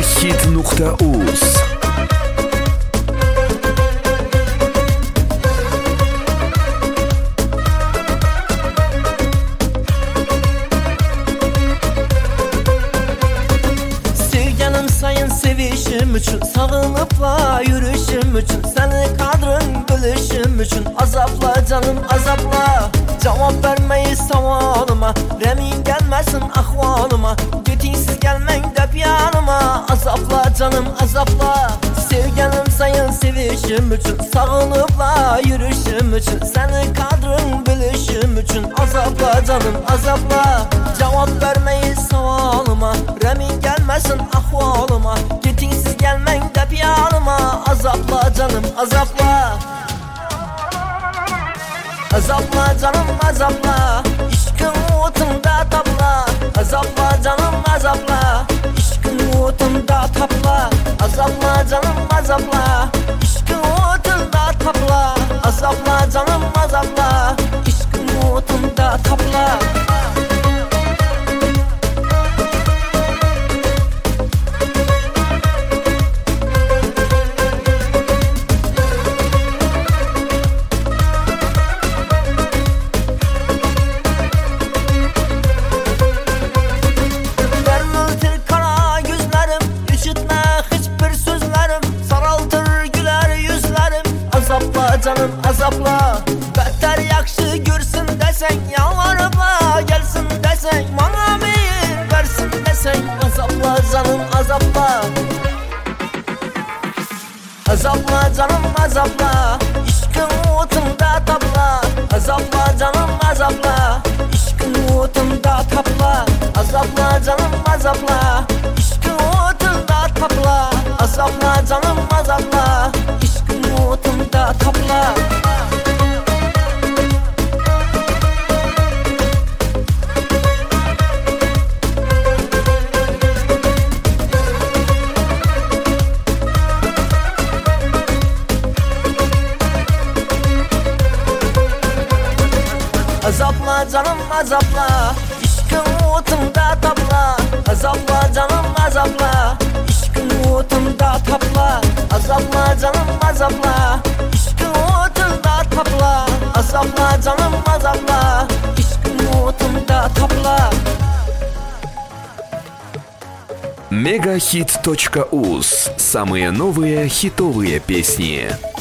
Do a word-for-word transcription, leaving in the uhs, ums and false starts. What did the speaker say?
Мегахит нукта уз. Sevganim sayın sevişim üçün, sağınıpla yürüyüşüm üçün, seni kadrin bilişim üçün, azapla canım azapla. Cevap vermeyi savalıma, remin gelmesin ahvalıma, götünsüz gelmen dep yanıma, azapla canım azapla. Sevganim sayın sevişim üçün, sağınıpla yürüyüşüm üçün, seni kadrin bilişim üçün, azapla canım azapla. Cevap vermeyi savalıma, remin gelmesin ahvalıma, götünsüz gelmen dep yanıma, azapla canım azapla. Azapla canım azapla, işkın otunda tapla. Azapla canım azapla, işkın otunda tapla. Azapla canım azapla, işkın otunda tapla. Azapla canım azapla, işkın otunda tapla. Azapla canım azapla, beter yakşı görsün desen, yalvarıpla gelsin desen, bana meyil versin desen. Azapla canım azapla, azapla canım azapla, işkın otunda tapla. Azapla canım azapla, işkın otunda tapla. Azapla canım azapla, işkın otunda tapla. Azapla canım azapla, işkın otunda tapla. Azapla canım azapla, işkın otunda tapla. Azapla canım azapla, işkın otunda tapla. Azapla canım azapla, işkın otunda tapla. Azapla canım azapla, işkın otunda tapla. Мегахит точка уз. Самые новые хитовые песни.